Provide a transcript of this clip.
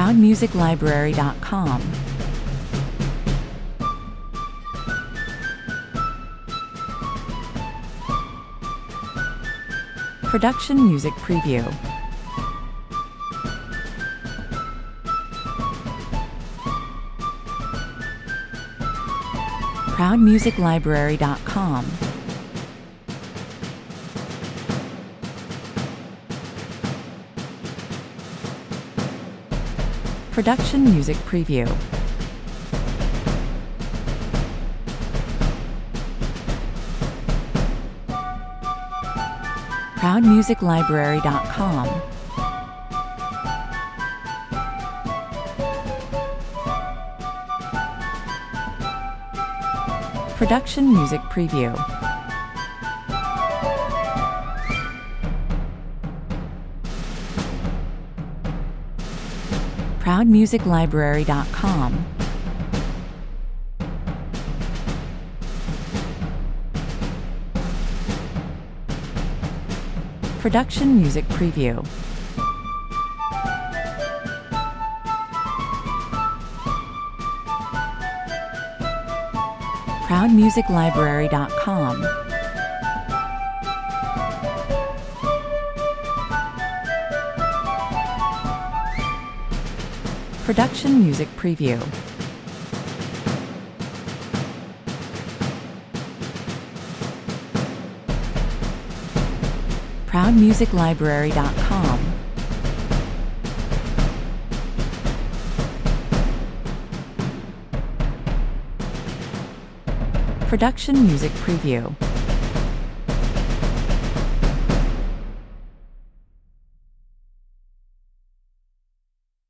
ProudMusicLibrary.com. Production Music Preview. ProudMusicLibrary.com. Production Music Preview. ProudMusicLibrary.com. Production Music Preview. ProudMusicLibrary.com. Production Music Preview. ProudMusicLibrary.com. Production Music Preview. ProudMusicLibrary.com. Production Music Preview.